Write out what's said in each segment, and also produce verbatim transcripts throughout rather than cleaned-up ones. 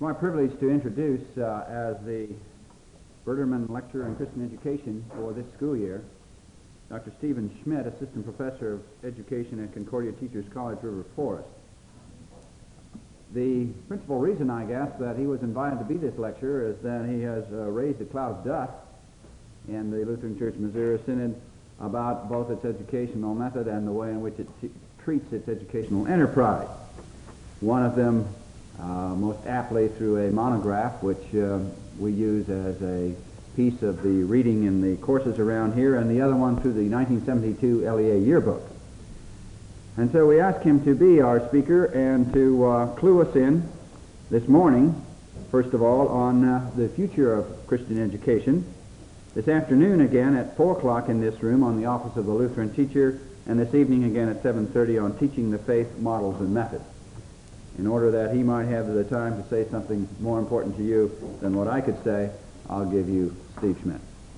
my privilege to introduce uh, as the Berterman Lecturer in Christian Education for this school year, Doctor Stephen Schmidt, Assistant Professor of Education at Concordia Teachers College, River Forest. The principal reason, I guess, that he was invited to be this lecturer is that he has uh, raised a cloud of dust in the Lutheran Church Missouri Synod about both its educational method and the way in which it t- treats its educational enterprise. One of them uh, most aptly through a monograph, which uh, we use as a piece of the reading in the courses around here, and the other one through the nineteen seventy-two L E A yearbook. And so we ask him to be our speaker and to uh, clue us in this morning, first of all, on uh, the future of Christian education. This afternoon again at four o'clock in this room on the Office of the Lutheran Teacher, and this evening again at seven thirty on Teaching the Faith, Models and Methods, in order that he might have the time to say something more important to you than what I could say. I'll give you Steve Schmidt.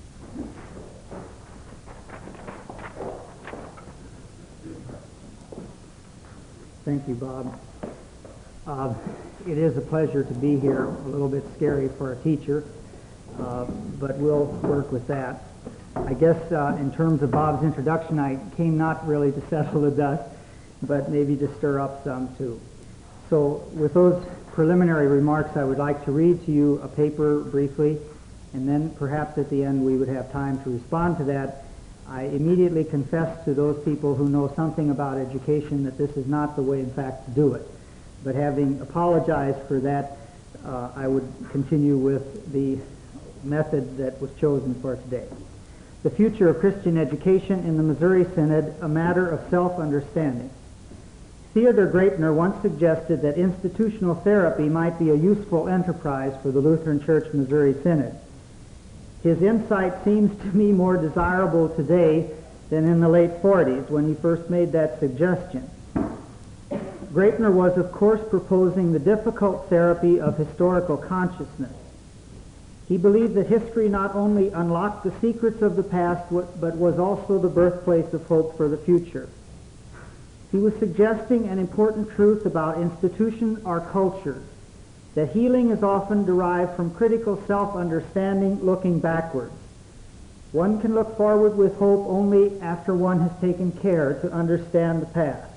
Thank you, Bob. Uh, it is a pleasure to be here. A little bit scary for a teacher, uh, but we'll work with that. I guess uh, in terms of Bob's introduction, I came not really to settle the dust, but maybe to stir up some too. So with those preliminary remarks, I would like to read to you a paper briefly, and then perhaps at the end we would have time to respond to that. I immediately confess to those people who know something about education that this is not the way, in fact, to do it. But having apologized for that, uh, I would continue with the method that was chosen for today. The future of Christian education in the Missouri Synod, a matter of self-understanding. Theodor Graepner once suggested that institutional therapy might be a useful enterprise for the Lutheran Church Missouri Synod. His insight seems to me more desirable today than in the late forties when he first made that suggestion. Graepner was, of course, proposing the difficult therapy of historical consciousness. He believed that history not only unlocked the secrets of the past, but was also the birthplace of hope for the future. He was suggesting an important truth about institutions or cultures, that healing is often derived from critical self-understanding looking backwards. One can look forward with hope only after one has taken care to understand the past.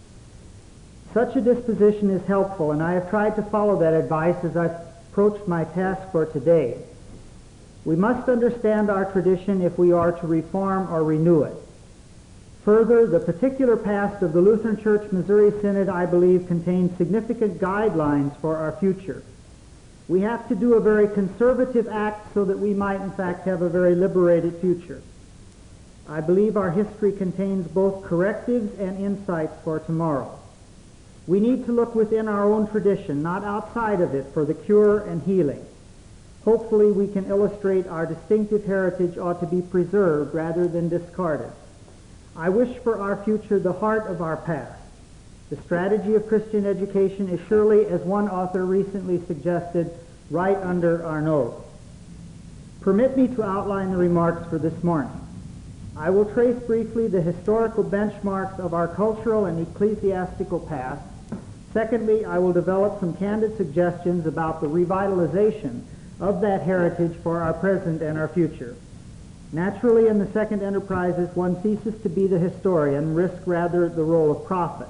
Such a disposition is helpful, and I have tried to follow that advice as I've approached my task for today. We must understand our tradition if we are to reform or renew it. Further, the particular past of the Lutheran Church Missouri Synod, I believe, contains significant guidelines for our future. We have to do a very conservative act so that we might, in fact, have a very liberated future. I believe our history contains both correctives and insights for tomorrow. We need to look within our own tradition, not outside of it, for the cure and healing. Hopefully, we can illustrate our distinctive heritage ought to be preserved rather than discarded. I wish for our future the heart of our past. The strategy of Christian education is surely, as one author recently suggested, right under our nose. Permit me to outline the remarks for this morning. I will trace briefly the historical benchmarks of our cultural and ecclesiastical past. Secondly, I will develop some candid suggestions about the revitalization of that heritage for our present and our future. Naturally, in the second enterprises, one ceases to be the historian, risk rather the role of prophet.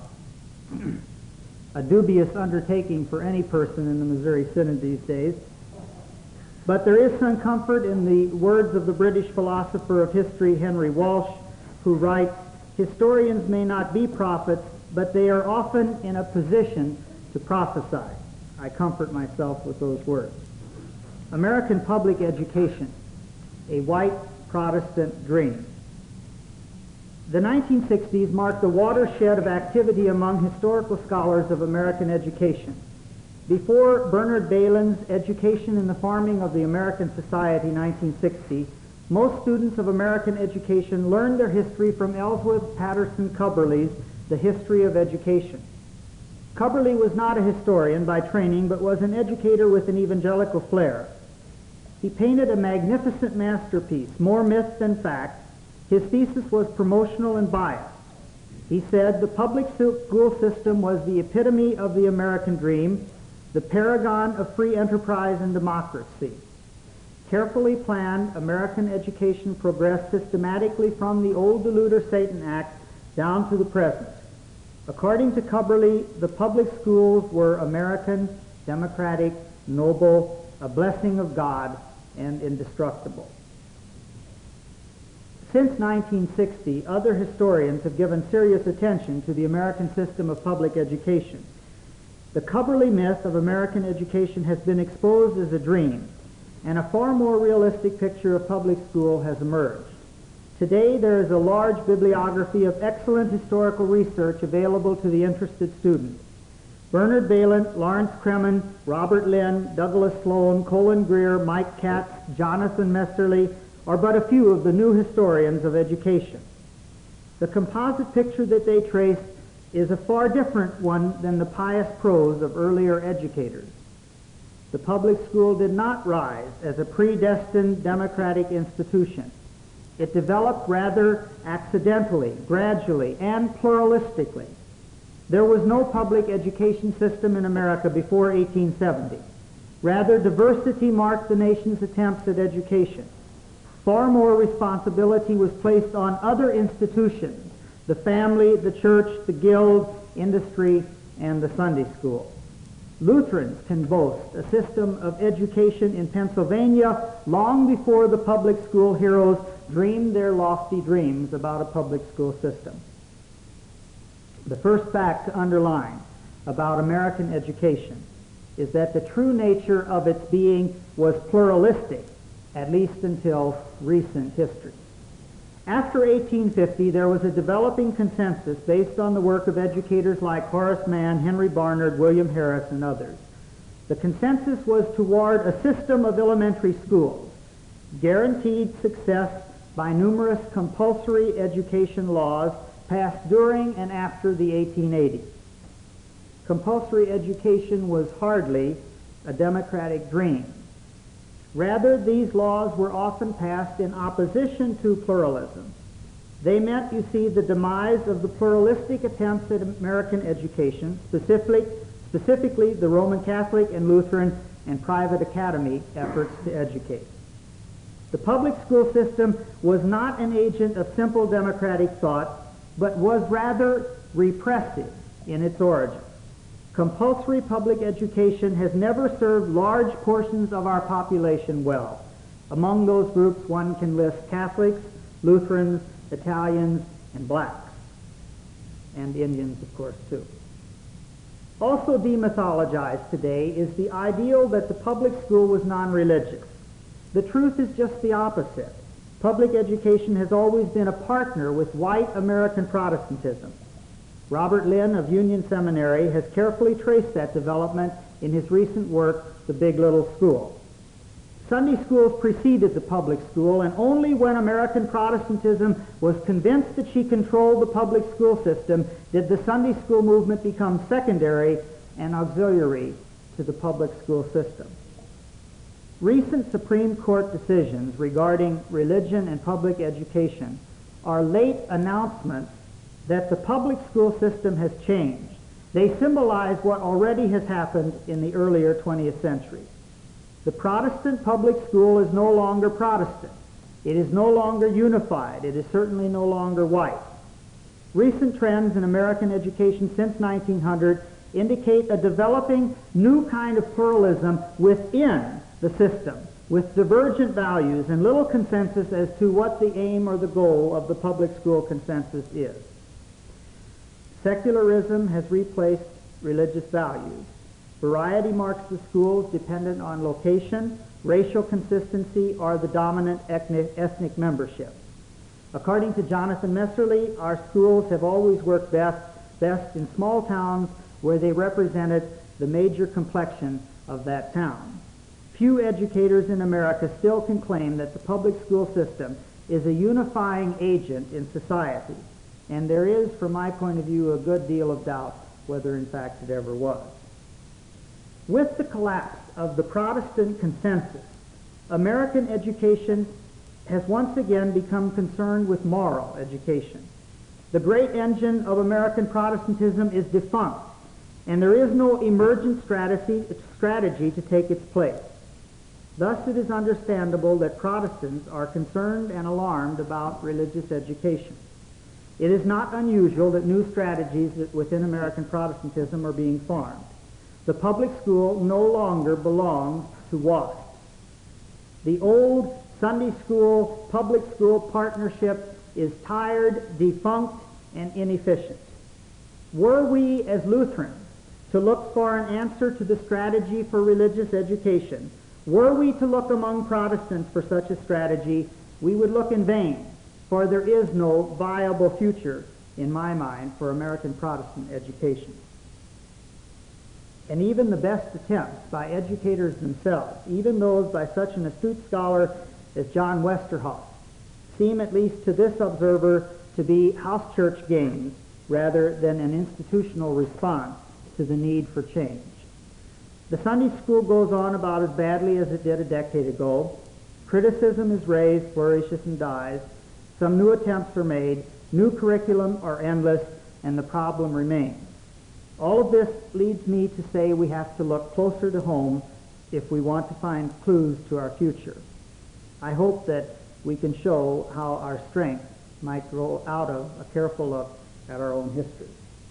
A dubious undertaking for any person in the Missouri Synod these days. But there is some comfort in the words of the British philosopher of history, Henry Walsh, who writes, "Historians may not be prophets, but they are often in a position to prophesy." I comfort myself with those words. American public education, a white Protestant dream. The nineteen sixties marked a watershed of activity among historical scholars of American education. Before Bernard Bailyn's Education in the Forming of the American Society, nineteen sixty, most students of American education learned their history from Ellsworth Patterson Cubberley's The History of Education. Cubberley was not a historian by training, but was an educator with an evangelical flair. He painted a magnificent masterpiece, more myth than fact. His thesis was promotional and biased. He said the public school system was the epitome of the American dream, the paragon of free enterprise and democracy. Carefully planned American education progressed systematically from the old Deluder-Satan Act down to the present. According to Cubberley, the public schools were American, democratic, noble, a blessing of God, and indestructible. Since nineteen sixty, other historians have given serious attention to the American system of public education. The Cubberley myth of American education has been exposed as a dream, and a far more realistic picture of public school has emerged. Today, there is a large bibliography of excellent historical research available to the interested student. Bernard Balint, Lawrence Kremen, Robert Lynn, Douglas Sloan, Colin Greer, Mike Katz, Jonathan Messerly are but a few of the new historians of education. The composite picture that they trace is a far different one than the pious prose of earlier educators. The public school did not rise as a predestined democratic institution. It developed rather accidentally, gradually, and pluralistically. There was no public education system in America before eighteen seventy. Rather, diversity marked the nation's attempts at education. Far more responsibility was placed on other institutions, the family, the church, the guild, industry, and the Sunday school. Lutherans can boast a system of education in Pennsylvania long before the public school heroes dreamed their lofty dreams about a public school system. The first fact to underline about American education is that the true nature of its being was pluralistic, at least until recent history. After eighteen fifty, there was a developing consensus based on the work of educators like Horace Mann, Henry Barnard, William Harris, and others. The consensus was toward a system of elementary schools, guaranteed success by numerous compulsory education laws passed during and after the eighteen eighties. Compulsory education was hardly a democratic dream. Rather, these laws were often passed in opposition to pluralism. They meant, you see, the demise of the pluralistic attempts at American education, specifically, specifically the Roman Catholic and Lutheran and private academy efforts to educate. The public school system was not an agent of simple democratic thought, but was rather repressive in its origin. Compulsory public education has never served large portions of our population well. Among those groups, one can list Catholics, Lutherans, Italians, and blacks, and Indians, of course, too. Also demythologized today is the ideal that the public school was non-religious. The truth is just the opposite. Public education has always been a partner with white American Protestantism. Robert Lynn of Union Seminary has carefully traced that development in his recent work, The Big Little School. Sunday schools preceded the public school, and only when American Protestantism was convinced that she controlled the public school system did the Sunday school movement become secondary and auxiliary to the public school system. Recent Supreme Court decisions regarding religion and public education are late announcements that the public school system has changed. They symbolize what already has happened in the earlier twentieth century. The Protestant public school is no longer Protestant. It is no longer unified. It is certainly no longer white. Recent trends in American education since nineteen hundred indicate a developing new kind of pluralism within the system, with divergent values and little consensus as to what the aim or the goal of the public school consensus is. Secularism has replaced religious values. Variety marks the schools dependent on location, racial consistency, or the dominant ethnic membership. According to Jonathan Messerly, our schools have always worked best, best in small towns where they represented the major complexion of that town. Few educators in America still can claim that the public school system is a unifying agent in society, and there is, from my point of view, a good deal of doubt whether in fact it ever was. With the collapse of the Protestant consensus, American education has once again become concerned with moral education. The great engine of American Protestantism is defunct, and there is no emergent strategy, strategy to take its place. Thus it is understandable that Protestants are concerned and alarmed about religious education. It is not unusual that new strategies within American Protestantism are being formed. The public school no longer belongs to WASP. The old Sunday school, public school partnership is tired, defunct, and inefficient. Were we as Lutherans to look for an answer to the strategy for religious education, were we to look among Protestants for such a strategy, we would look in vain, for there is no viable future, in my mind, for American Protestant education. And even the best attempts by educators themselves, even those by such an astute scholar as John Westerhoff, seem, at least to this observer, to be house church games rather than an institutional response to the need for change. The Sunday school goes on about as badly as it did a decade ago. Criticism is raised, flourishes, and dies. Some new attempts are made. New curriculum are endless, and the problem remains. All of this leads me to say we have to look closer to home if we want to find clues to our future. I hope that we can show how our strength might grow out of a careful look at our own history.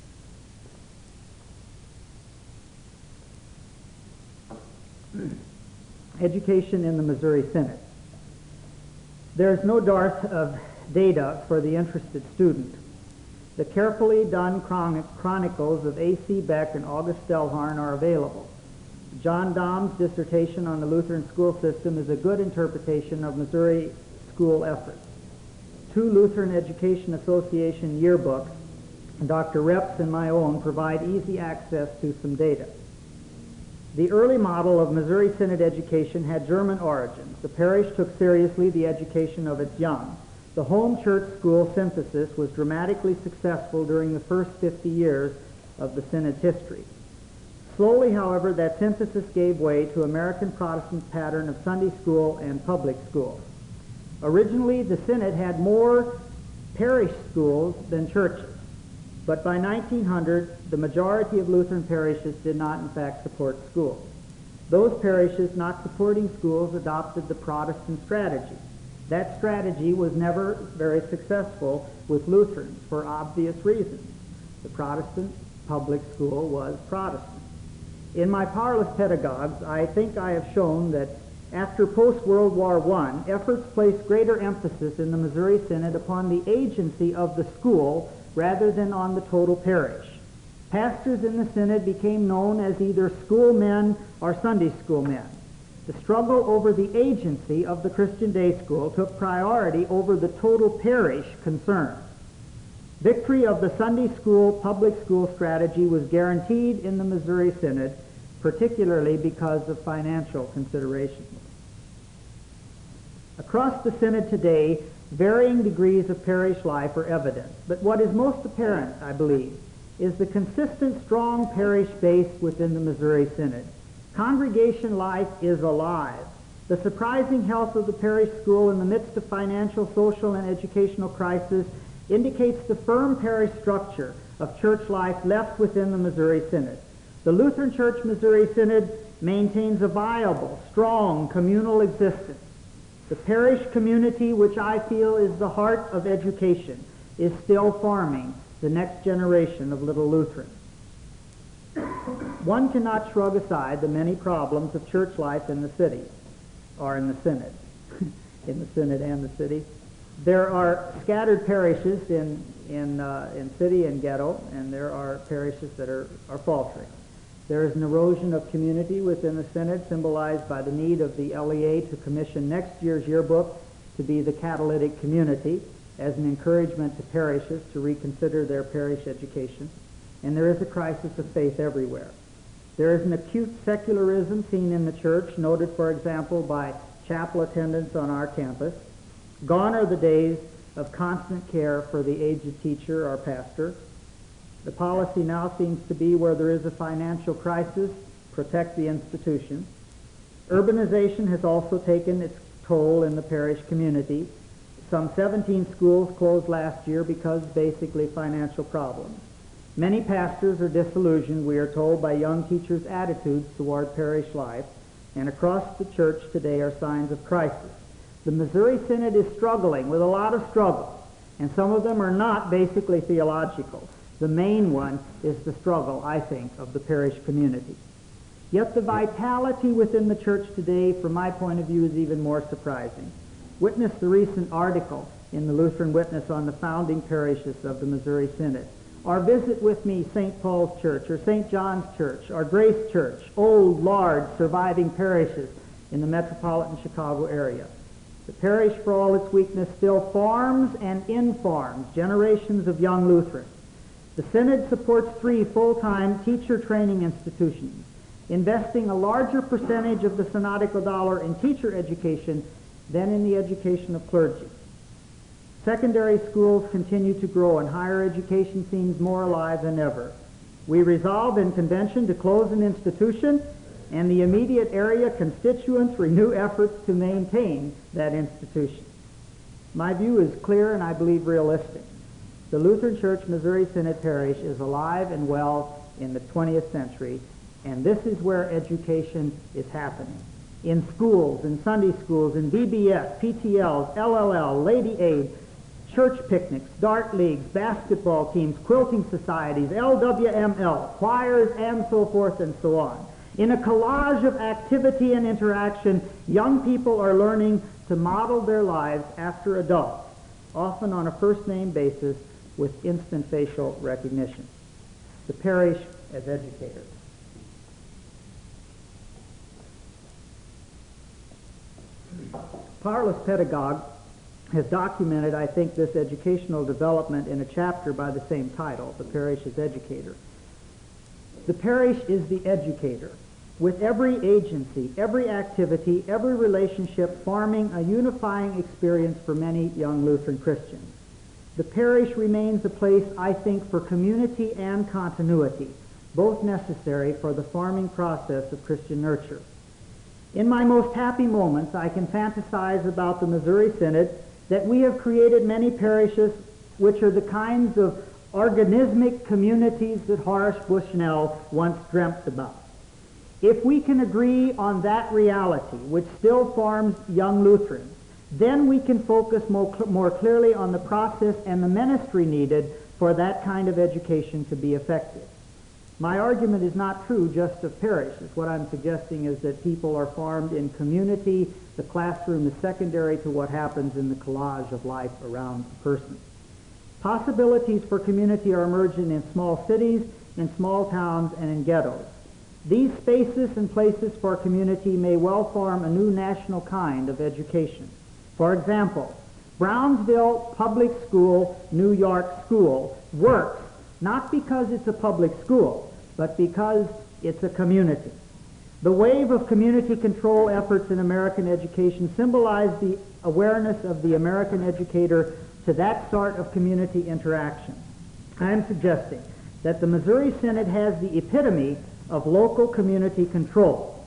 Education in the Missouri Synod. There is no dearth of data for the interested student. The carefully done chronic chronicles of A C Beck and August Stelharn are available. John Dom's dissertation on the Lutheran school system is a good interpretation of Missouri school efforts. Two Lutheran Education Association yearbooks, Doctor Reps and my own, provide easy access to some data. The early model of Missouri Synod education had German origins. The parish took seriously the education of its young. The home church school synthesis was dramatically successful during the first fifty years of the Synod's history. Slowly, however, that synthesis gave way to American Protestant pattern of Sunday school and public school. Originally, the Synod had more parish schools than churches, but by nineteen hundred, the majority of Lutheran parishes did not, in fact, support schools. Those parishes not supporting schools adopted the Protestant strategy. That strategy was never very successful with Lutherans for obvious reasons. The Protestant public school was Protestant. In my Powerless Pedagogues, I think I have shown that after post-World War One, efforts placed greater emphasis in the Missouri Synod upon the agency of the school rather than on the total parish. Pastors in the Synod became known as either schoolmen or Sunday school men. The struggle over the agency of the Christian day school took priority over the total parish concern. Victory of the Sunday school public school strategy was guaranteed in the Missouri Synod, particularly because of financial considerations. Across the Synod today, varying degrees of parish life are evident, but what is most apparent, I believe, is the consistent, strong parish base within the Missouri Synod. Congregation life is alive. The surprising health of the parish school in the midst of financial, social, and educational crisis indicates the firm parish structure of church life left within the Missouri Synod. The Lutheran Church Missouri Synod maintains a viable, strong communal existence. The parish community, which I feel is the heart of education, is still forming the next generation of little Lutherans. One cannot shrug aside the many problems of church life in the city, or in the Synod, in the Synod and the city. There are scattered parishes in, in, uh, in city and ghetto, and there are parishes that are, are faltering. There is an erosion of community within the Synod, symbolized by the need of the L E A to commission next year's yearbook to be the catalytic community as an encouragement to parishes to reconsider their parish education. And there is a crisis of faith everywhere. There is an acute secularism seen in the church, noted, for example, by chapel attendance on our campus. Gone are the days of constant care for the aged teacher or pastor. The policy now seems to be, where there is a financial crisis, protect the institution. Urbanization has also taken its toll in the parish community. Some seventeen schools closed last year because basically financial problems. Many pastors are disillusioned, we are told, by young teachers' attitudes toward parish life, and across the church today are signs of crisis. The Missouri Synod is struggling with a lot of struggles, and some of them are not basically theological. The main one is the struggle, I think, of the parish community. Yet the vitality within the church today, from my point of view, is even more surprising. Witness the recent article in the Lutheran Witness on the founding parishes of the Missouri Synod. Or visit with me Saint Paul's Church, or Saint John's Church, or Grace Church, old, large, surviving parishes in the metropolitan Chicago area. The parish, for all its weakness, still forms and informs generations of young Lutherans. The Synod supports three full-time teacher training institutions, investing a larger percentage of the synodical dollar in teacher education than in the education of clergy. Secondary schools continue to grow, and higher education seems more alive than ever. We resolve in convention to close an institution, and the immediate area constituents renew efforts to maintain that institution. My view is clear and I believe realistic. The Lutheran Church Missouri Synod Parish is alive and well in the twentieth century, and this is where education is happening. In schools, in Sunday schools, in V B S, P T Ls, L L L, Lady Aid, church picnics, dart leagues, basketball teams, quilting societies, L W M L, choirs, and so forth and so on. In a collage of activity and interaction, young people are learning to model their lives after adults, often on a first-name basis with instant facial recognition. The parish as educators. Parlous Pedagogue has documented, I think, this educational development in a chapter by the same title, The Parish as Educator. The parish is the educator, with every agency, every activity, every relationship forming a unifying experience for many young Lutheran Christians. The parish remains a place, I think, for community and continuity, both necessary for the forming process of Christian nurture. In my most happy moments, I can fantasize about the Missouri Synod that we have created many parishes which are the kinds of organismic communities that Horace Bushnell once dreamt about. If we can agree on that reality, which still forms young Lutherans, then we can focus more, more clearly on the process and the ministry needed for that kind of education to be effective. My argument is not true just of parishes. What I'm suggesting is that people are formed in community. The classroom is secondary to what happens in the collage of life around a person. Possibilities for community are emerging in small cities, in small towns, and in ghettos. These spaces and places for community may well form a new national kind of education. For example, Brownsville Public School, New York School works not because it's a public school, but because it's a community. The wave of community control efforts in American education symbolize the awareness of the American educator to that sort of community interaction. I am suggesting that the Missouri Synod has the epitome of local community control,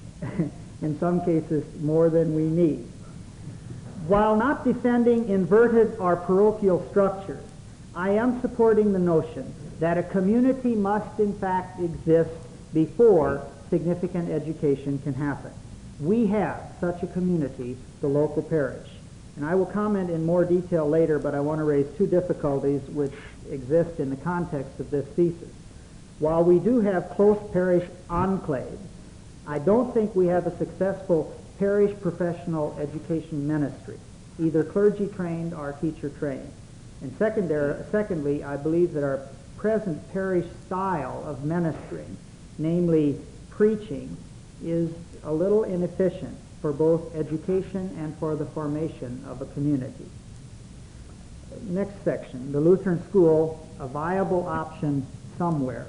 in some cases more than we need. While not defending inverted or parochial structures, I am supporting the notion that a community must in fact exist before significant education can happen. We have such a community, the local parish. And I will comment in more detail later, but I want to raise two difficulties which exist in the context of this thesis. While we do have close parish enclaves, I don't think we have a successful parish professional education ministry, either clergy trained or teacher trained. And secondary, secondly, I believe that our present parish style of ministering, namely preaching, is a little inefficient for both education and for the formation of a community. Next section, the Lutheran school, a viable option somewhere.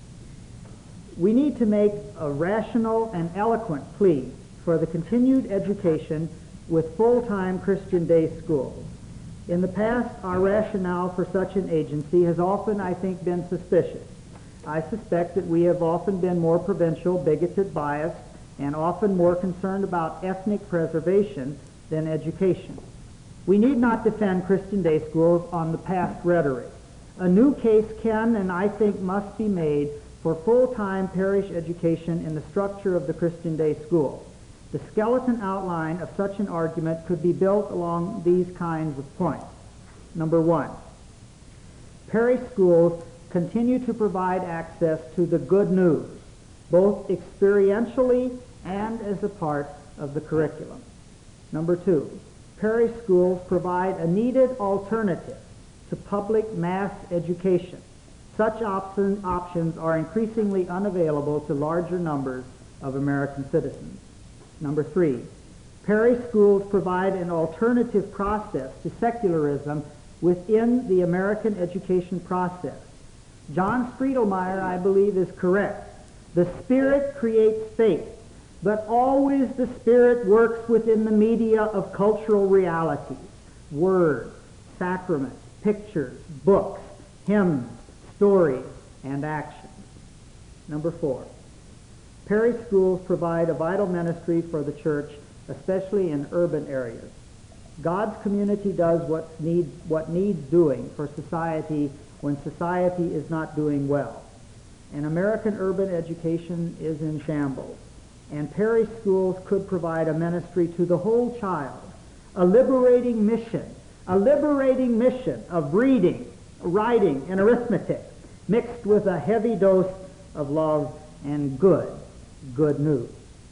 We need to make a rational and eloquent plea for the continued education with full-time Christian day schools. In the past, our rationale for such an agency has often, I think, been suspicious. I suspect that we have often been more provincial, bigoted, biased, and often more concerned about ethnic preservation than education. We need not defend Christian day schools on the past rhetoric. A new case can and I think must be made for full-time parish education in the structure of the Christian Day School. The skeleton outline of such an argument could be built along these kinds of points. Number one, parish schools continue to provide access to the good news, both experientially and as a part of the curriculum. Number two, parish schools provide a needed alternative to public mass education. Such option, options are increasingly unavailable to larger numbers of American citizens. Number three, parish schools provide an alternative process to secularism within the American education process. John Striedelmeyer, I believe, is correct. The Spirit creates faith, but always the Spirit works within the media of cultural realities, words, sacraments, pictures, books, hymns, stories, and actions. Number four, parish schools provide a vital ministry for the church, especially in urban areas. God's community does what needs, what needs doing for society when society is not doing well. And American urban education is in shambles. And parish schools could provide a ministry to the whole child, a liberating mission, a liberating mission of reading, writing, and arithmetic, mixed with a heavy dose of love and good, good news.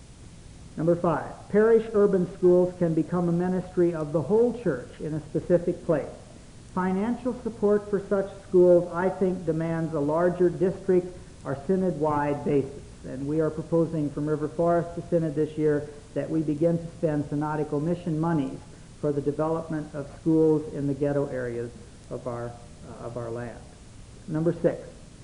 Number five, parish urban schools can become a ministry of the whole church in a specific place. Financial support for such schools, I think, demands a larger district or synod-wide basis. And we are proposing from River Forest to Synod this year that we begin to spend synodical mission monies for the development of schools in the ghetto areas of our, uh, of our land. Number six,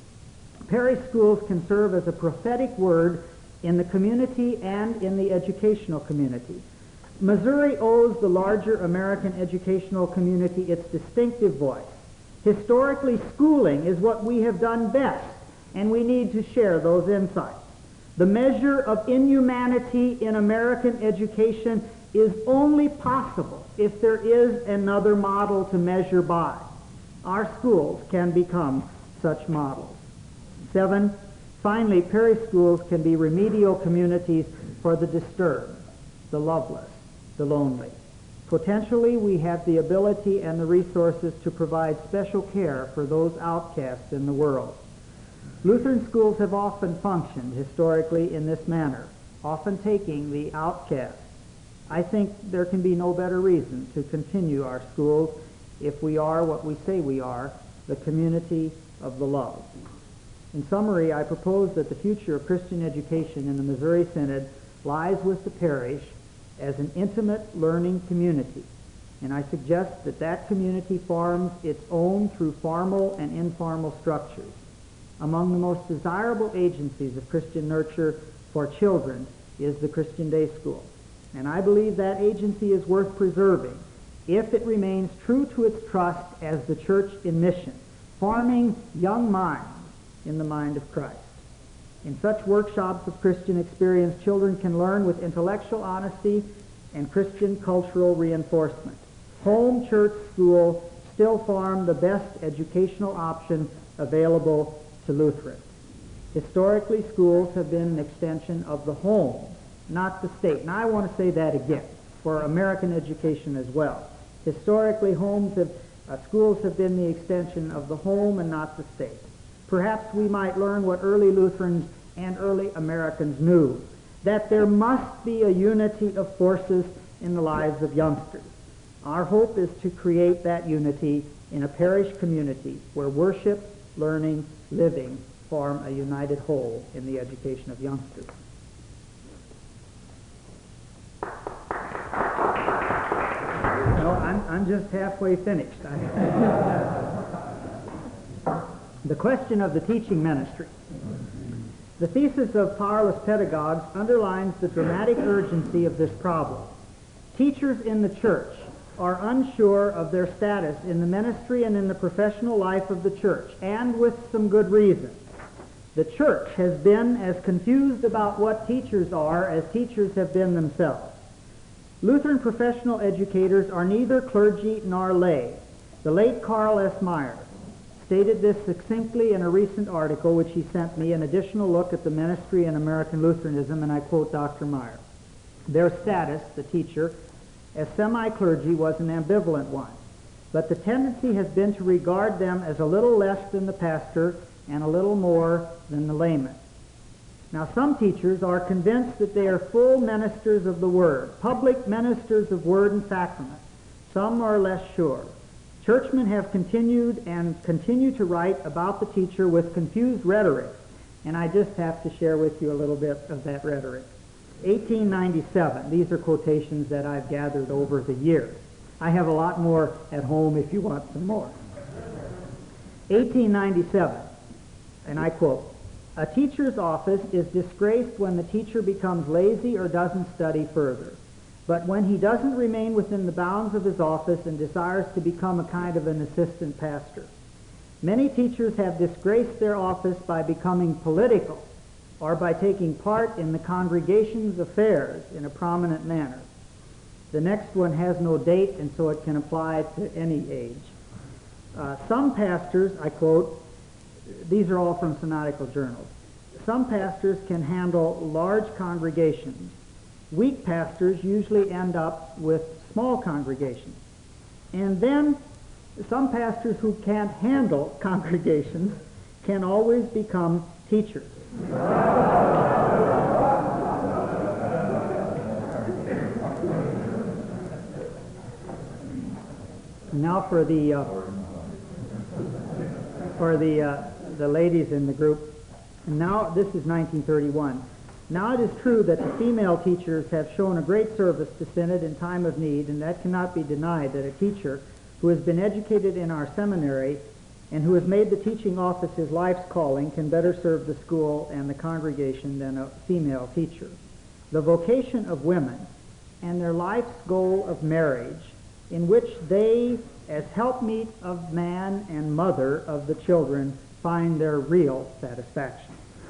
parish schools can serve as a prophetic word in the community and in the educational community. Missouri owes the larger American educational community its distinctive voice. Historically, schooling is what we have done best, and we need to share those insights. The measure of inhumanity in American education is only possible if there is another model to measure by. Our schools can become such models. Seven, finally, parish schools can be remedial communities for the disturbed, the loveless, the lonely. Potentially, we have the ability and the resources to provide special care for those outcasts in the world. Lutheran schools have often functioned historically in this manner, often taking the outcast. I think there can be no better reason to continue our schools if we are what we say we are, the community of the loved. In summary, I propose that the future of Christian education in the Missouri Synod lies with the parish as an intimate learning community, and I suggest that that community forms its own through formal and informal structures. Among the most desirable agencies of Christian nurture for children is the Christian Day School, and I believe that agency is worth preserving if it remains true to its trust as the church in mission, forming young minds in the mind of Christ. In such workshops of Christian experience, children can learn with intellectual honesty and Christian cultural reinforcement. Home church school still form the best educational option available to Lutherans. Historically, schools have been an extension of the home, not the state. Now, I want to say that again for American education as well. Historically, homes have, uh, schools have been the extension of the home and not the state. Perhaps we might learn what early Lutherans and early Americans knew, that there must be a unity of forces in the lives of youngsters. Our hope is to create that unity in a parish community where worship, learning, living form a united whole in the education of youngsters. No, I'm, I'm just halfway finished. The question of the teaching ministry. The thesis of Powerless Pedagogues underlines the dramatic urgency of this problem. Teachers in the church are unsure of their status in the ministry and in the professional life of the church, and with some good reason. The church has been as confused about what teachers are as teachers have been themselves. Lutheran professional educators are neither clergy nor lay. The late Carl S. Myers stated this succinctly in a recent article which he sent me, an additional look at the ministry in American Lutheranism, and I quote Doctor Meyer. Their status, the teacher, as semi-clergy was an ambivalent one, but the tendency has been to regard them as a little less than the pastor and a little more than the layman. Now, some teachers are convinced that they are full ministers of the Word, public ministers of Word and Sacrament. Some are less sure. Churchmen have continued and continue to write about the teacher with confused rhetoric, and I just have to share with you a little bit of that rhetoric. eighteen ninety-seven, these are quotations that I've gathered over the years. I have a lot more at home if you want some more. eighteen ninety-seven, and I quote, "A teacher's office is disgraced when the teacher becomes lazy or doesn't study further. But when he doesn't remain within the bounds of his office and desires to become a kind of an assistant pastor. Many teachers have disgraced their office by becoming political or by taking part in the congregation's affairs in a prominent manner." The next one has no date, and so it can apply to any age. Uh, some pastors, I quote, these are all from synodical journals, some pastors can handle large congregations. Weak pastors usually end up with small congregations. And then some pastors who can't handle congregations can always become teachers. Now for the uh, for the uh, the ladies in the group. Now this is nineteen thirty-one. Now it is true that the female teachers have shown a great service to Synod in time of need, and that cannot be denied that a teacher who has been educated in our seminary and who has made the teaching office his life's calling can better serve the school and the congregation than a female teacher. The vocation of women and their life's goal of marriage, in which they, as helpmeet of man and mother of the children, find their real satisfaction.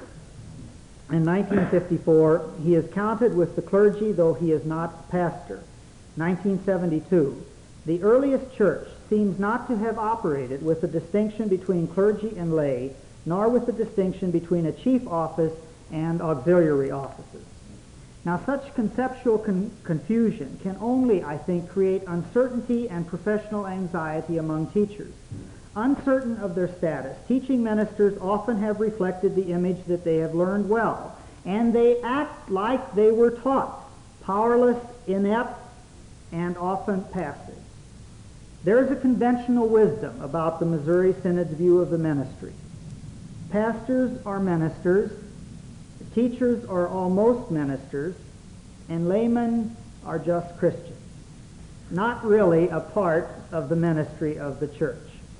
In nineteen fifty-four, he is counted with the clergy, though he is not pastor. nineteen seventy-two, the earliest church seems not to have operated with the distinction between clergy and lay, nor with the distinction between a chief office and auxiliary offices. Now, such conceptual con- confusion can only, I think, create uncertainty and professional anxiety among teachers. Uncertain of their status, teaching ministers often have reflected the image that they have learned well, and they act like they were taught, powerless, inept, and often passive. There is a conventional wisdom about the Missouri Synod's view of the ministry. Pastors are ministers, teachers are almost ministers, and laymen are just Christians, not really a part of the ministry of the church.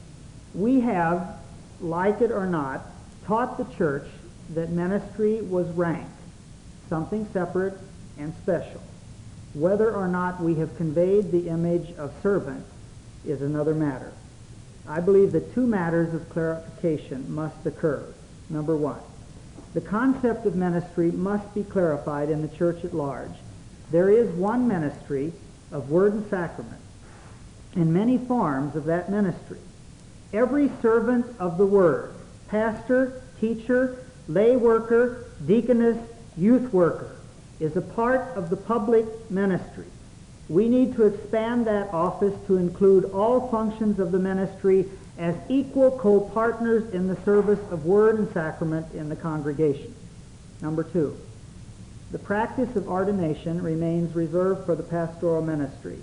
We have, like it or not, taught the church that ministry was rank, something separate and special. Whether or not we have conveyed the image of servant is another matter. I believe that two matters of clarification must occur. Number one, the concept of ministry must be clarified in the church at large. There is one ministry of word and sacrament, and many forms of that ministry. Every servant of the word, pastor, teacher, lay worker, deaconess, youth worker, is a part of the public ministry. We need to expand that office to include all functions of the ministry as equal co-partners in the service of word and sacrament in the congregation. Number two, the practice of ordination remains reserved for the pastoral ministry.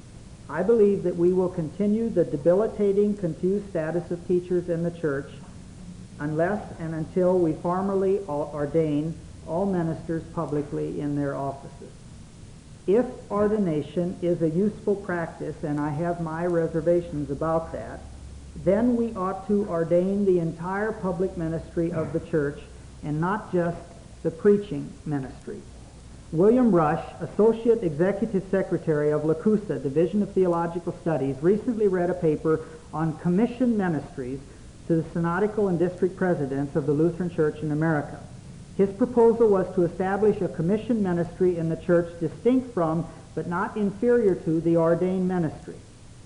I believe that we will continue the debilitating, confused status of teachers in the church unless and until we formally ordain all ministers publicly in their offices. If ordination is a useful practice, and I have my reservations about that, then we ought to ordain the entire public ministry of the church and not just the preaching ministry. William Rush, Associate Executive Secretary of LaCusa, Division of Theological Studies, recently read a paper on commission ministries to the synodical and district presidents of the Lutheran Church in America. His proposal was to establish a commission ministry in the church distinct from, but not inferior to, the ordained ministry.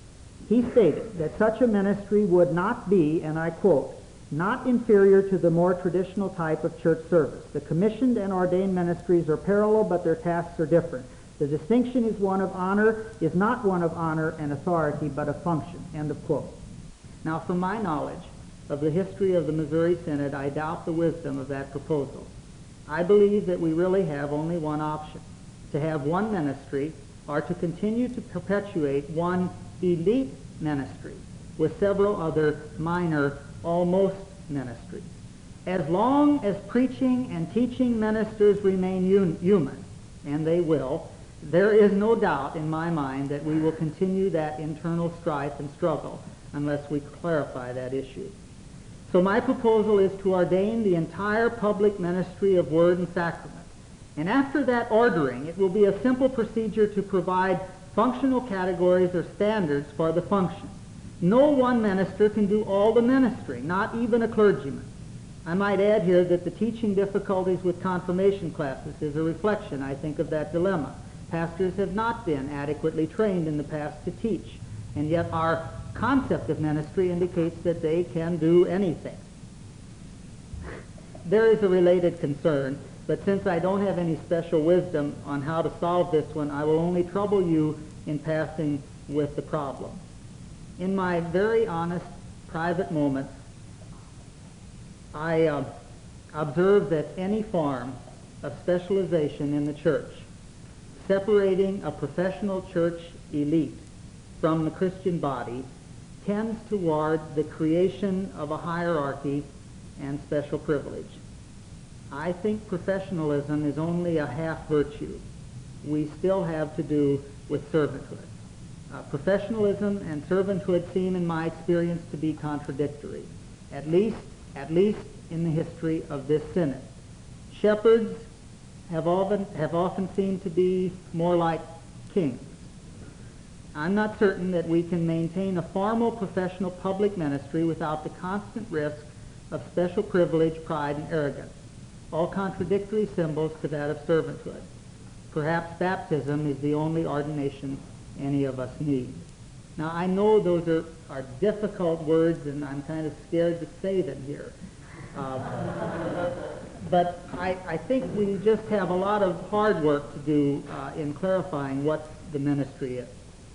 he stated that such a ministry would not be, and I quote, not inferior to the more traditional type of church service. The commissioned and ordained ministries are parallel, but their tasks are different. The distinction is one of honor, is not one of honor and authority, but of function. End of quote. Now, from my knowledge of the history of the Missouri Synod, I doubt the wisdom of that proposal. I believe that we really have only one option, to have one ministry or to continue to perpetuate one elite ministry with several other minor, almost ministries. As long as preaching and teaching ministers remain un- human, and they will, there is no doubt in my mind that we will continue that internal strife and struggle unless we clarify that issue. So my proposal is to ordain the entire public ministry of word and sacrament. And after that ordering, it will be a simple procedure to provide functional categories or standards for the function. No one minister can do all the ministry, not even a clergyman. I might add here that the teaching difficulties with confirmation classes is a reflection, I think, of that dilemma. Pastors have not been adequately trained in the past to teach, and yet our concept of ministry indicates that they can do anything. There is a related concern, but since I don't have any special wisdom on how to solve this one, I will only trouble you in passing with the problem. In my very honest, private moments, I uh, observe that any form of specialization in the church, separating a professional church elite from the Christian body, tends toward the creation of a hierarchy and special privilege. I think professionalism is only a half virtue. We still have to do with servanthood. Uh, professionalism and servanthood seem, in my experience, to be contradictory, at least, at least in the history of this synod. Shepherds have often, have often seemed to be more like kings. I'm not certain that we can maintain a formal professional public ministry without the constant risk of special privilege, pride, and arrogance, all contradictory symbols to that of servanthood. Perhaps baptism is the only ordination any of us need. Now, I know those are, are difficult words, and I'm kind of scared to say them here. Uh, but I, I think we just have a lot of hard work to do uh, in clarifying what the ministry is.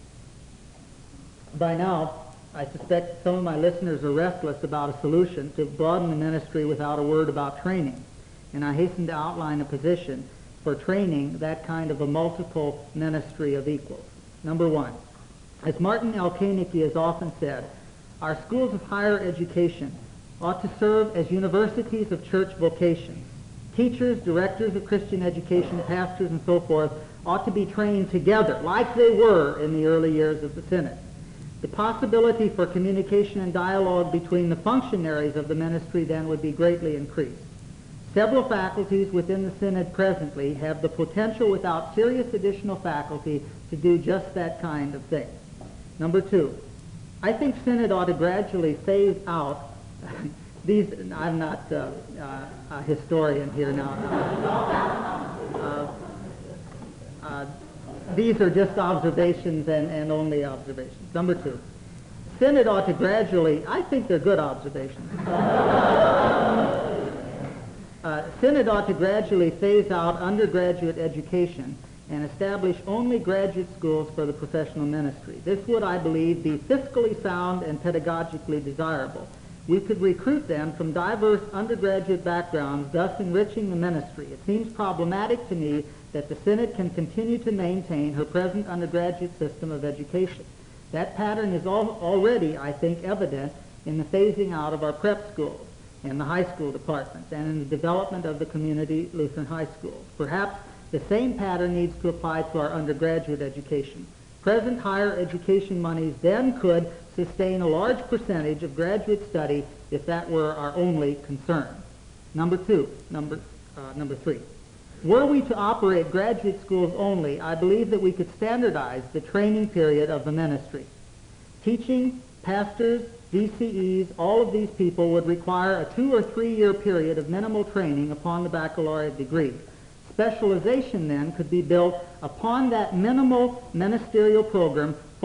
By now, I suspect some of my listeners are restless about a solution to broaden the ministry without a word about training, and I hasten to outline a position for training that kind of a multiple ministry of equals. Number one, as Martin L. Koenigke has often said, our schools of higher education ought to serve as universities of church vocations. Teachers, directors of Christian education, pastors, and so forth ought to be trained together, like they were in the early years of the Synod. The possibility for communication and dialogue between the functionaries of the ministry then would be greatly increased. Several faculties within the Synod presently have the potential, without serious additional faculty, to do just that kind of thing. Number two, I think Synod ought to gradually phase out these. I'm not uh, uh, a historian here now. Uh, uh, these are just observations and, and only observations. Number two, Synod ought to gradually, I think they're good observations. Uh, Synod ought to gradually phase out undergraduate education and establish only graduate schools for the professional ministry. This would, I believe, be fiscally sound and pedagogically desirable. We could recruit them from diverse undergraduate backgrounds, thus enriching the ministry. It seems problematic to me that the Synod can continue to maintain her present undergraduate system of education. That pattern is al- already, I think, evident in the phasing out of our prep schools and the high school departments and in the development of the community Lutheran high schools. Perhaps the same pattern needs to apply to our undergraduate education. Present higher education monies then could sustain a large percentage of graduate study if that were our only concern. Number two, number, uh, number three. Were we to operate graduate schools only, I believe that we could standardize the training period of the ministry. Teaching, pastors, D C Es, all of these people would require a two or three year period of minimal training upon the baccalaureate degree. Specialization then could be built upon that minimal ministerial program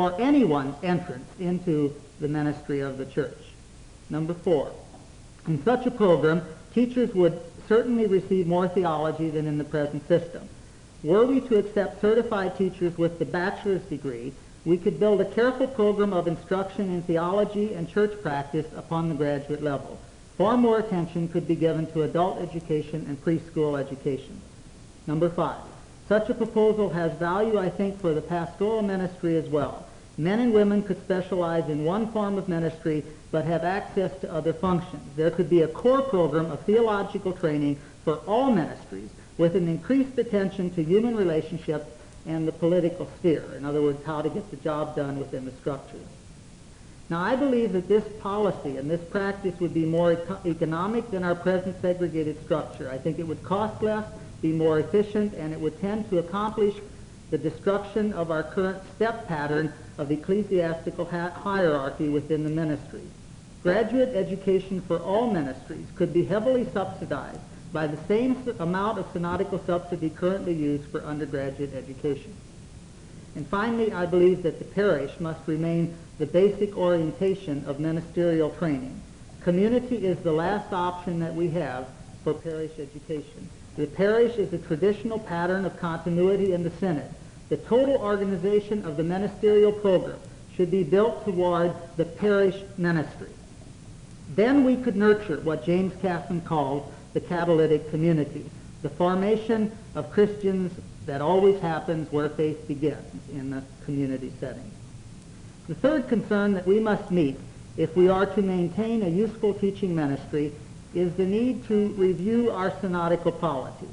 for anyone's entrance into the ministry of the church. Number four, in such a program, teachers would certainly receive more theology than in the present system. Were we to accept certified teachers with the bachelor's degree, we could build a careful program of instruction in theology and church practice upon the graduate level. Far more attention could be given to adult education and preschool education. Number five, such a proposal has value, I think, for the pastoral ministry as well. Men and women could specialize in one form of ministry but have access to other functions. There could be a core program of theological training for all ministries with an increased attention to human relationships and the political sphere. In other words, how to get the job done within the structures. Now, I believe that this policy and this practice would be more eco- economic than our present segregated structure. I think it would cost less, be more efficient, and it would tend to accomplish the destruction of our current step pattern of ecclesiastical ha- hierarchy within the ministry. Graduate education for all ministries could be heavily subsidized by the same s- amount of synodical subsidy currently used for undergraduate education. And finally, I believe that the parish must remain the basic orientation of ministerial training. Community is the last option that we have for parish education. The parish is a traditional pattern of continuity in the synod. The total organization of the ministerial program should be built toward the parish ministry. Then we could nurture what James Casson calls the catalytic community, the formation of Christians that always happens where faith begins, in the community setting. The third concern that we must meet if we are to maintain a useful teaching ministry is the need to review our synodical polity.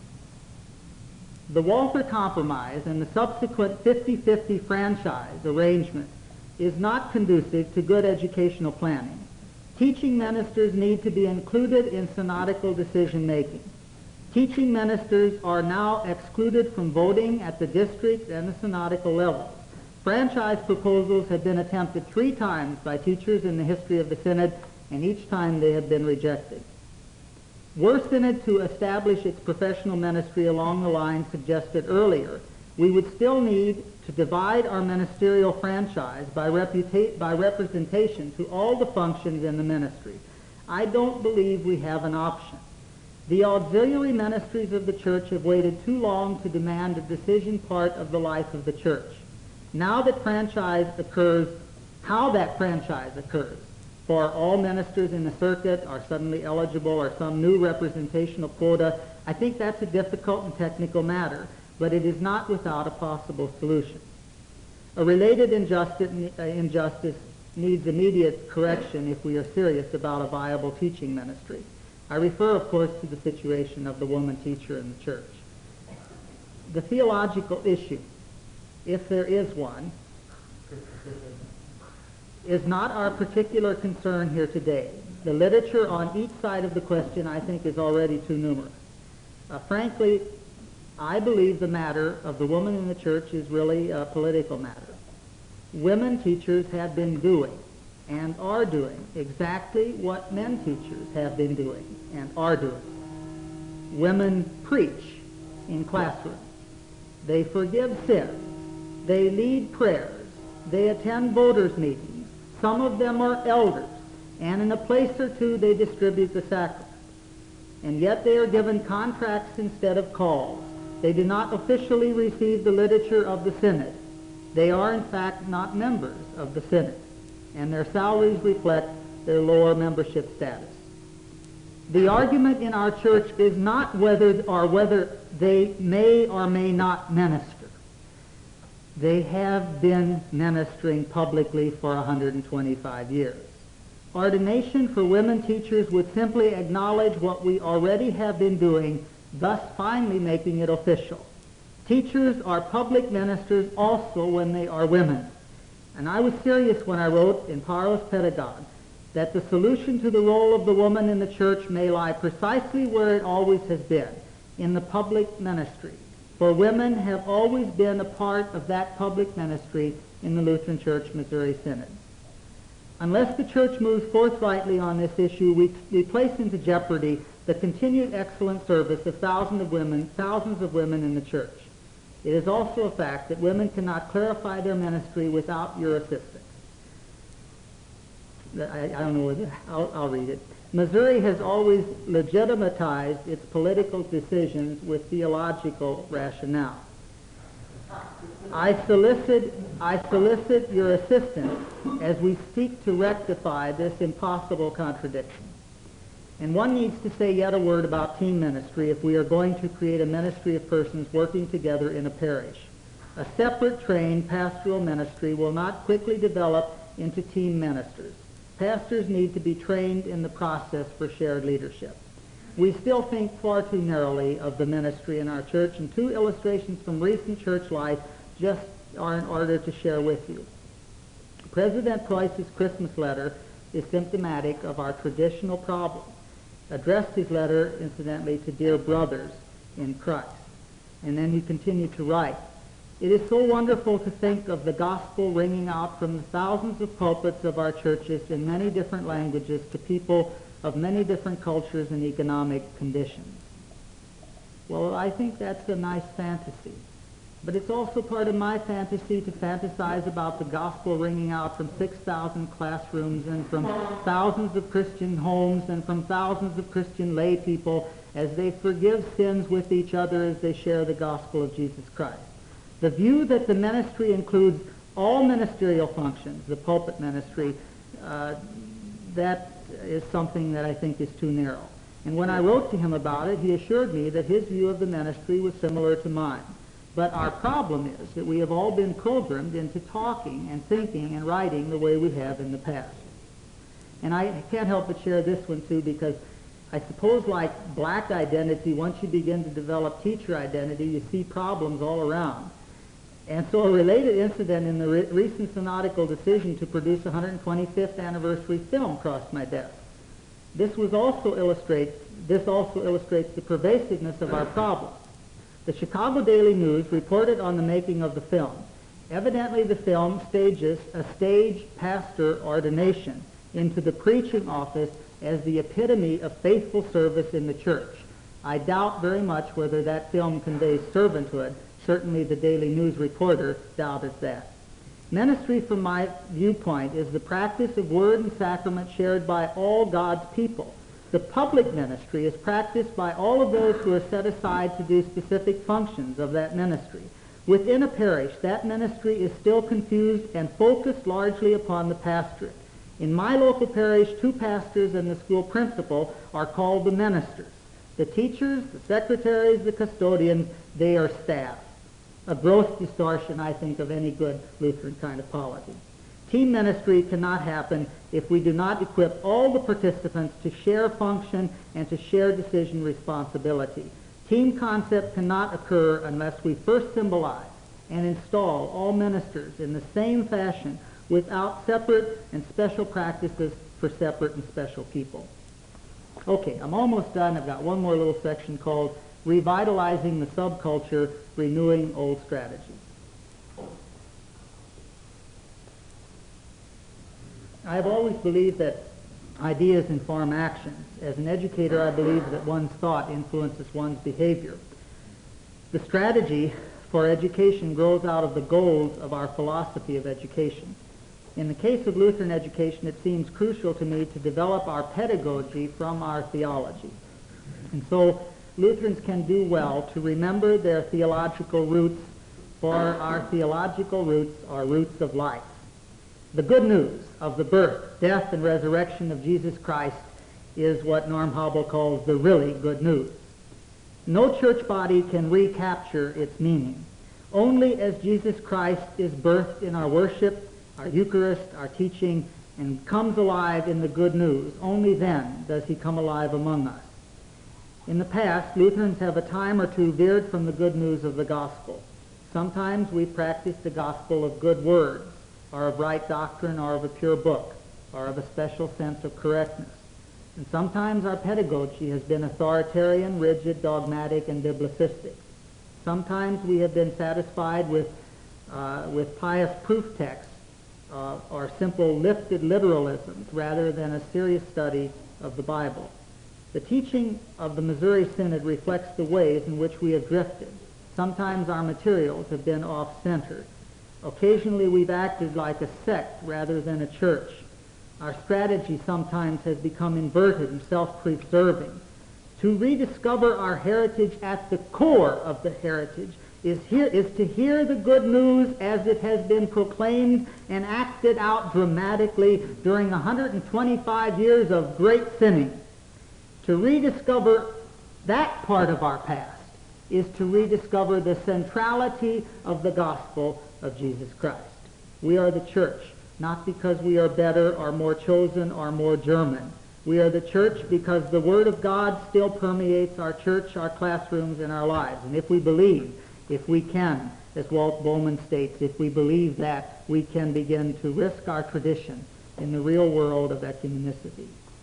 The Walther Compromise and the subsequent fifty-fifty franchise arrangement is not conducive to good educational planning. Teaching ministers need to be included in synodical decision-making. Teaching ministers are now excluded from voting at the district and the synodical levels. Franchise proposals have been attempted three times by teachers in the history of the synod, and each time they have been rejected. Were synod to establish its professional ministry along the lines suggested earlier, we would still need to divide our ministerial franchise by, reputa- by representation to all the functions in the ministry. I don't believe we have an option. The auxiliary ministries of the church have waited too long to demand a decision part of the life of the church. Now that franchise occurs, how that franchise occurs, for all ministers in the circuit are suddenly eligible or some new representational quota, I think that's a difficult and technical matter, but it is not without a possible solution. A related injustice, uh, injustice needs immediate correction if we are serious about a viable teaching ministry. I refer, of course, to the situation of the woman teacher in the church. The theological issue, if there is one, is not our particular concern here today. The literature on each side of the question, I think, is already too numerous. Uh, frankly, I believe the matter of the woman in the church is really a political matter. Women teachers have been doing and are doing exactly what men teachers have been doing and are doing. Women preach in classrooms. They forgive sins. They lead prayers. They attend voters' meetings. Some of them are elders. And in a place or two, they distribute the sacrament. And yet they are given contracts instead of calls. They do not officially receive the literature of the synod. They are, in fact, not members of the synod, and their salaries reflect their lower membership status. The argument in our church is not whether or whether they may or may not minister. They have been ministering publicly for one hundred twenty-five years. Ordination for women teachers would simply acknowledge what we already have been doing, thus finally making it official. Teachers are public ministers also when they are women. And I was serious when I wrote in Parlus Pedagogue that the solution to the role of the woman in the church may lie precisely where it always has been, in the public ministry. For women have always been a part of that public ministry in the Lutheran Church Missouri Synod. Unless the church moves forthrightly on this issue, we, we place into jeopardy the continued excellent service of thousands of women, thousands of women in the church. It is also a fact that women cannot clarify their ministry without your assistance. I, I don't know whether, I'll, I'll read it. Missouri has always legitimatized its political decisions with theological rationale. I solicit, I solicit your assistance as we seek to rectify this impossible contradiction. And one needs to say yet a word about team ministry if we are going to create a ministry of persons working together in a parish. A separate trained pastoral ministry will not quickly develop into team ministers. Pastors need to be trained in the process for shared leadership. We still think far too narrowly of the ministry in our church, and two illustrations from recent church life just are in order to share with you. President Price's Christmas letter is symptomatic of our traditional problem. Addressed his letter, incidentally, to dear brothers in Christ. And then he continued to write, "It is so wonderful to think of the gospel ringing out from the thousands of pulpits of our churches in many different languages to people of many different cultures and economic conditions." Well, I think that's a nice fantasy. But it's also part of my fantasy to fantasize about the gospel ringing out from six thousand classrooms and from thousands of Christian homes and from thousands of Christian lay people as they forgive sins with each other as they share the gospel of Jesus Christ. The view that the ministry includes all ministerial functions, the pulpit ministry, uh, that is something that I think is too narrow. And when I wrote to him about it, he assured me that his view of the ministry was similar to mine. But our problem is that we have all been programmed into talking and thinking and writing the way we have in the past. And I can't help but share this one too, because I suppose like black identity, once you begin to develop teacher identity, you see problems all around. And so a related incident in the re- recent synodical decision to produce a one hundred twenty-fifth anniversary film crossed my desk. This was also illustrates, this also illustrates the pervasiveness of our problem. The Chicago Daily News reported on the making of the film. Evidently the film stages a stage pastor ordination into the preaching office as the epitome of faithful service in the church. I doubt very much whether that film conveys servanthood. Certainly the Daily News reporter doubted that. Ministry, from my viewpoint, is the practice of word and sacrament shared by all God's people. The public ministry is practiced by all of those who are set aside to do specific functions of that ministry. Within a parish, that ministry is still confused and focused largely upon the pastorate. In my local parish, two pastors and the school principal are called the ministers. The teachers, the secretaries, the custodians, they are staff. A gross distortion, I think, of any good Lutheran kind of polity. Team ministry cannot happen if we do not equip all the participants to share function and to share decision responsibility. Team concept cannot occur unless we first symbolize and install all ministers in the same fashion without separate and special practices for separate and special people. Okay, I'm almost done. I've got one more little section called Revitalizing the Subculture, Renewing Old Strategies. I've always believed that ideas inform actions. As an educator, I believe that one's thought influences one's behavior. The strategy for education grows out of the goals of our philosophy of education. In the case of Lutheran education, it seems crucial to me to develop our pedagogy from our theology. And so Lutherans can do well to remember their theological roots, for our theological roots are roots of life. The good news of the birth, death, and resurrection of Jesus Christ is what Norm Hobble calls the really good news. No church body can recapture its meaning. Only as Jesus Christ is birthed in our worship, our Eucharist, our teaching, and comes alive in the good news, only then does he come alive among us. In the past, Lutherans have a time or two veered from the good news of the gospel. Sometimes we practice the gospel of good words, or of right doctrine, or of a pure book, or of a special sense of correctness. And sometimes our pedagogy has been authoritarian, rigid, dogmatic, and biblicistic. Sometimes we have been satisfied with, uh, with pious proof texts, uh, or simple lifted literalisms, rather than a serious study of the Bible. The teaching of the Missouri Synod reflects the ways in which we have drifted. Sometimes our materials have been off-center. Occasionally we've acted like a sect rather than a church. Our strategy sometimes has become inverted and self-preserving. To rediscover our heritage at the core of the heritage is, here, is to hear the good news as it has been proclaimed and acted out dramatically during one hundred twenty-five years of great sinning. To rediscover that part of our past is to rediscover the centrality of the gospel of Jesus Christ. We are the church, not because we are better or more chosen or more German. We are the church because the Word of God still permeates our church, our classrooms, and our lives. And if we believe, if we can, as Walt Bowman states, if we believe that, we can begin to risk our tradition in the real world of ecumenicity.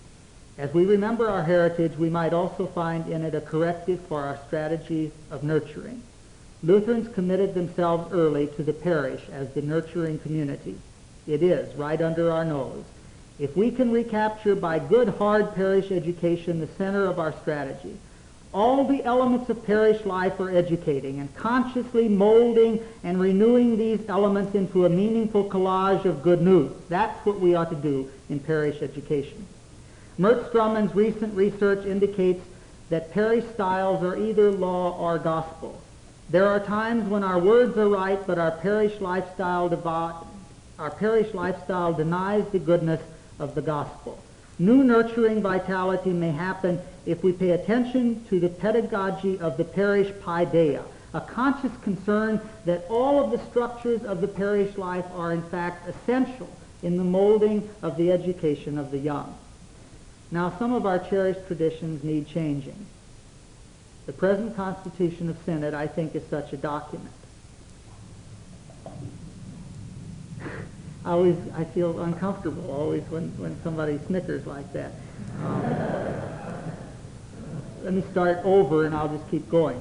As we remember our heritage, we might also find in it a corrective for our strategy of nurturing. Lutherans committed themselves early to the parish as the nurturing community. It is right under our nose. If we can recapture by good, hard parish education the center of our strategy, all the elements of parish life are educating and consciously molding and renewing these elements into a meaningful collage of good news. That's what we ought to do in parish education. Mert Strumman's recent research indicates that parish styles are either law or gospel. There are times when our words are right, but our parish lifestyle devi- our parish lifestyle denies the goodness of the gospel. New nurturing vitality may happen if we pay attention to the pedagogy of the parish paideia, a conscious concern that all of the structures of the parish life are in fact essential in the molding of the education of the young. Now, some of our cherished traditions need changing. The present Constitution of Synod, I think, is such a document. I always, I feel uncomfortable always when, when somebody snickers like that. Um, let me start over and I'll just keep going.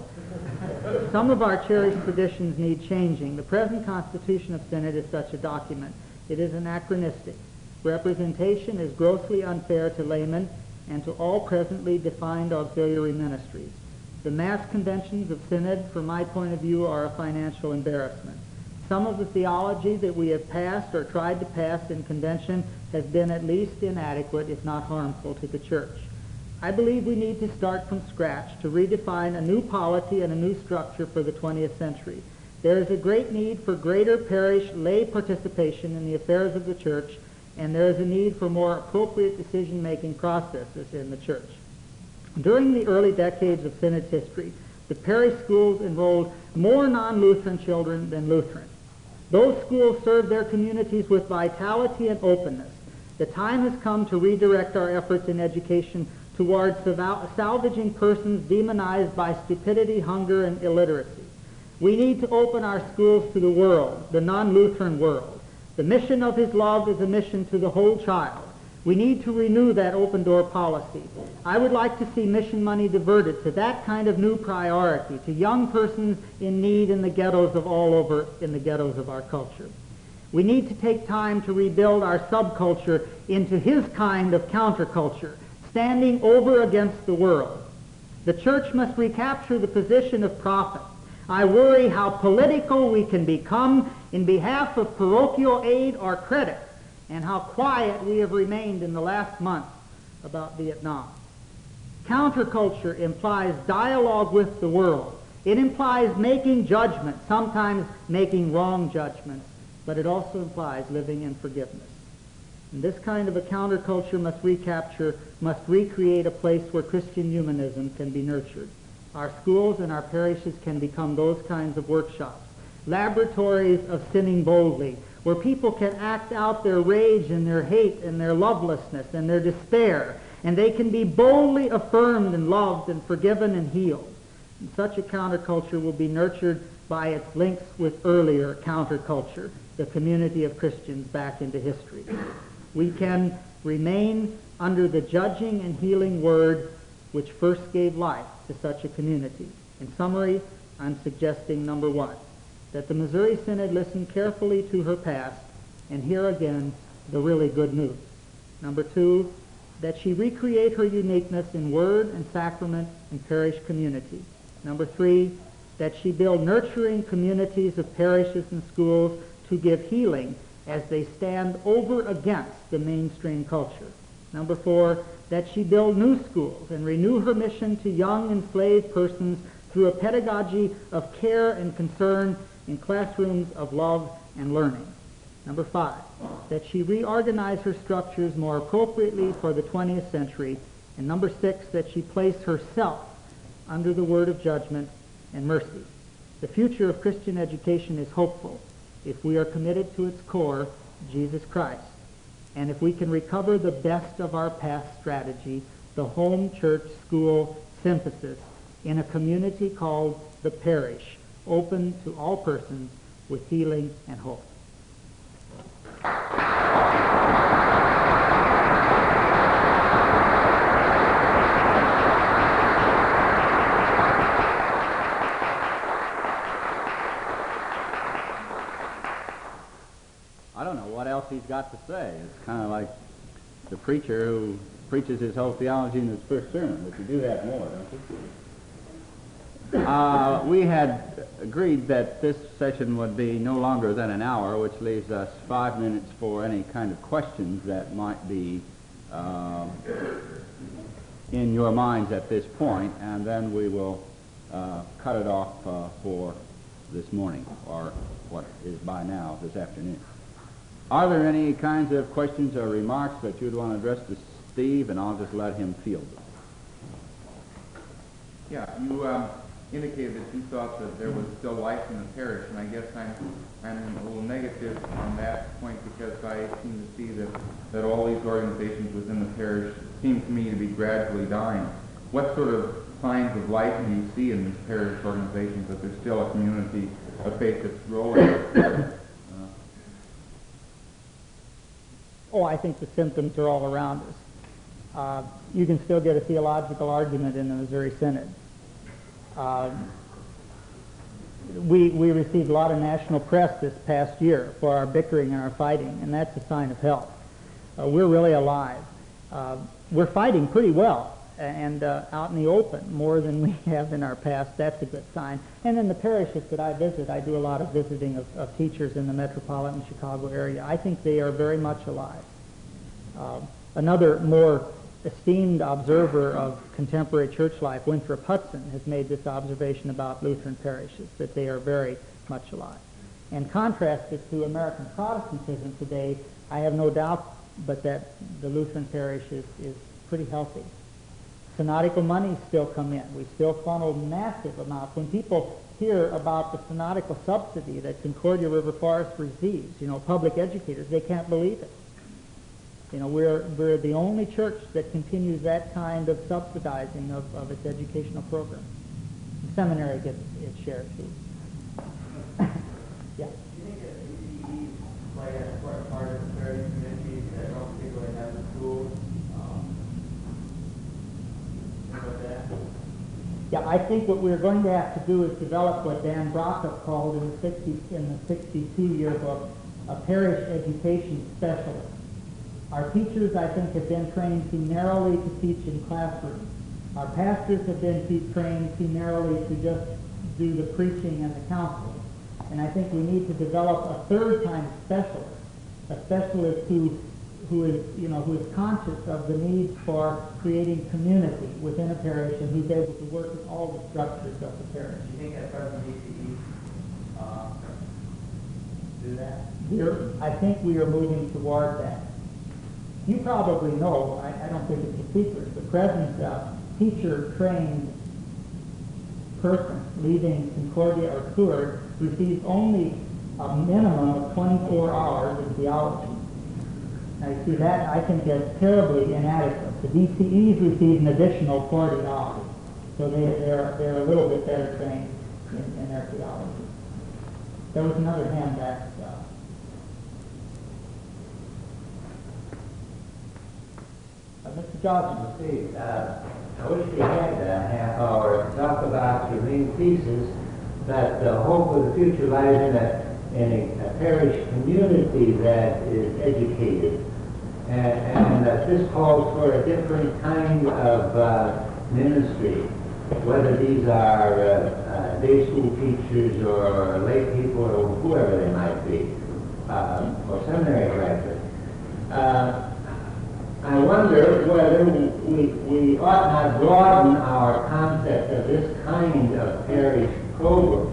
Some of our cherished traditions need changing. The present Constitution of Synod is such a document. It is anachronistic. Representation is grossly unfair to laymen and to all presently defined auxiliary ministries. The mass conventions of Synod, from my point of view, are a financial embarrassment. Some of the theology that we have passed or tried to pass in convention has been at least inadequate, if not harmful, to the church. I believe we need to start from scratch to redefine a new polity and a new structure for the twentieth century. There is a great need for greater parish lay participation in the affairs of the church, and there is a need for more appropriate decision-making processes in the church. During the early decades of Synod's history, the parish schools enrolled more non-Lutheran children than Lutheran. Those schools served their communities with vitality and openness. The time has come to redirect our efforts in education towards salvaging persons demonized by stupidity, hunger, and illiteracy. We need to open our schools to the world, the non-Lutheran world. The mission of his love is a mission to the whole child. We need to renew that open door policy. I would like to see mission money diverted to that kind of new priority, to young persons in need in the ghettos of all over, in the ghettos of our culture. We need to take time to rebuild our subculture into his kind of counterculture, standing over against the world. The church must recapture the position of prophet. I worry how political we can become in behalf of parochial aid or credit, and how quiet we have remained in the last month about Vietnam. Counterculture implies dialogue with the world. It implies making judgments, sometimes making wrong judgments, but it also implies living in forgiveness. And this kind of a counterculture must recapture, must recreate a place where Christian humanism can be nurtured. Our schools and our parishes can become those kinds of workshops, laboratories of sinning boldly, where people can act out their rage and their hate and their lovelessness and their despair, and they can be boldly affirmed and loved and forgiven and healed. And such a counterculture will be nurtured by its links with earlier counterculture, the community of Christians back into history. We can remain under the judging and healing word which first gave life to such a community. In summary, I'm suggesting, number one, that the Missouri Synod listen carefully to her past and hear again the really good news. Number two, that she recreate her uniqueness in word and sacrament and parish community. Number three, that she build nurturing communities of parishes and schools to give healing as they stand over against the mainstream culture. Number four, that she build new schools and renew her mission to young enslaved persons through a pedagogy of care and concern in classrooms of love and learning. Number five, that she reorganize her structures more appropriately for the twentieth century. And number six, that she place herself under the word of judgment and mercy. The future of Christian education is hopeful if we are committed to its core, Jesus Christ, and if we can recover the best of our past strategy, the home church school synthesis, in a community called the parish, open to all persons with healing and hope. I don't know what else he's got to say. It's kind of like the preacher who preaches his whole theology in his first sermon, but you do that more, don't you? Uh, we had agreed that this session would be no longer than an hour, which leaves us five minutes for any kind of questions that might be uh, in your minds at this point, and then we will uh, cut it off uh, for this morning, or what is by now this afternoon. Are there any kinds of questions or remarks that you'd want to address to Steve, and I'll just let him field them? Yeah, you um, indicated that you thought that there was still life in the parish, and I guess I'm, I'm a little negative on that point because I seem to see that, that all these organizations within the parish seem to me to be gradually dying. What sort of signs of life do you see in these parish organizations, that there's still a community of faith that's growing? Oh, I think the symptoms are all around us. Uh, you can still get a theological argument in the Missouri Synod. Uh, we, we received a lot of national press this past year for our bickering and our fighting, and that's a sign of health. Uh, we're really alive. Uh, we're fighting pretty well, and uh, out in the open, more than we have in our past. That's a good sign. And in the parishes that I visit, I do a lot of visiting of, of teachers in the metropolitan Chicago area. I think they are very much alive. Uh, another more esteemed observer of contemporary church life, Winthrop Hudson, has made this observation about Lutheran parishes, that they are very much alive. And contrasted to American Protestantism today, I have no doubt but that the Lutheran parish is, is pretty healthy. Synodical monies still come in. We still funnel massive amounts. When people hear about the synodical subsidy that Concordia River Forest receives, you know, public educators, they can't believe it. You know, we're, we're the only church that continues that kind of subsidizing of, of its educational program. The seminary gets its share too. Yeah. Do you think that D C Es play an important part of the parish communities that don't particularly have the schools? Um, about that? Yeah, I think what we're going to have to do is develop what Dan Brockup called in the sixty in the sixty-two yearbook a parish education specialist. Our teachers, I think, have been trained too narrowly to teach in classrooms. Our pastors have been too trained too narrowly to just do the preaching and the counseling. And I think we need to develop a third kind of specialist, a specialist who, who is, you know, who is conscious of the need for creating community within a parish and who's able to work with all the structures of the parish. Do you think that present D C Es uh, do that? We're, I think we are moving toward that. You probably know, I, I don't think it's a secret, the present uh, teacher-trained person leaving Concordia or Seward receives only a minimum of twenty-four hours in theology. Now you see that, I think that's terribly inadequate. The D C Es receive an additional forty hours, so they, they're, they're a little bit better trained in, in their theology. There was another hand back. Uh, uh, Mister Johnson. Steve, uh, I wish we had a half hour to talk about your main thesis that the hope of the future lies in a, in a, a parish community that is educated, and, and that this calls for a different kind of uh, ministry. whether these are uh, uh, day school teachers or lay people or whoever they might be, uh, or seminary graduates. Uh, I wonder whether we, we ought not broaden our concept of this kind of parish program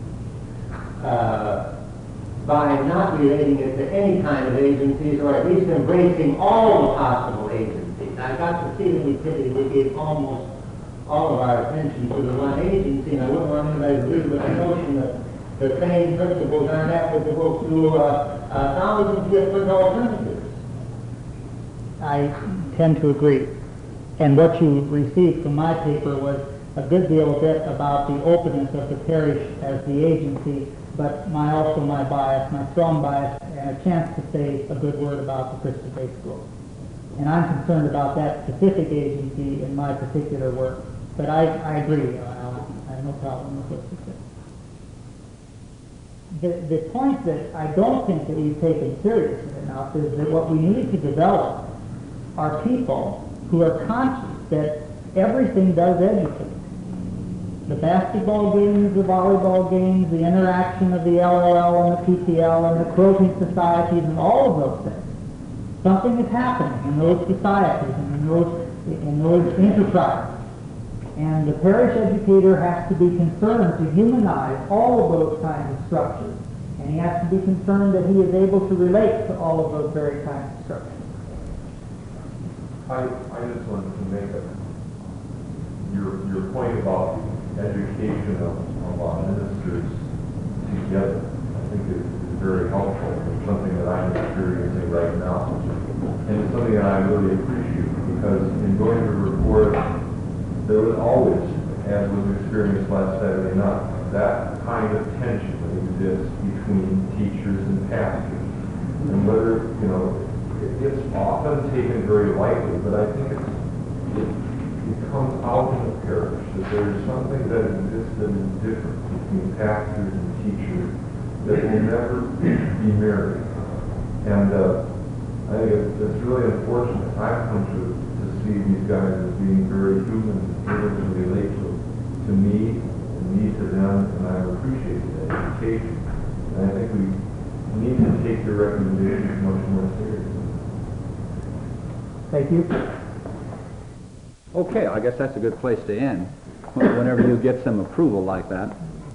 uh, by not relating it to any kind of agencies, or at least embracing all the possible agencies. I got to see that we typically we gave almost all of our attention to the one agency, and I wouldn't want anybody to agree with the notion that the same principles aren't applicable to uh, uh, thousands of different alternatives. I tend to agree. And what you received from my paper was a good deal of it about the openness of the parish as the agency, but my also my bias, my strong bias, and a chance to say a good word about the Christian Day School. And I'm concerned about that specific agency in my particular work. But I, I agree. Uh, I have no problem with what you said. The, the point that I don't think that we've taken seriously enough is that what we need to develop are people who are conscious that everything does educate. The basketball games, the volleyball games, the interaction of the L L L and the P T L and the quilting societies and all of those things. Something is happening in those societies and in those, in those enterprises. And the parish educator has to be concerned to humanize all of those kinds of structures. And he has to be concerned that he is able to relate to all of those very kinds of structures. I, I just wanted to make a, your, your point about the education of, of our ministers together, I think is, is very helpful. It's something that I'm experiencing right now. And it's something that I really appreciate, because in going to report, there was always, as was experienced last Saturday night, that kind of tension that exists between teachers and pastors. And whether, you know, it's often taken very lightly, but I think it's, it, it comes out in the parish that there's something that exists that is different between pastors and teachers that will never be married. And uh, I think it's, it's really unfortunate. I've come to, to see these guys as being very human, able to relate to, to me, and me to them, and I appreciate that education. And I think we need to take their recommendations much more seriously. Thank you. Okay, I guess that's a good place to end, whenever you get some approval like that.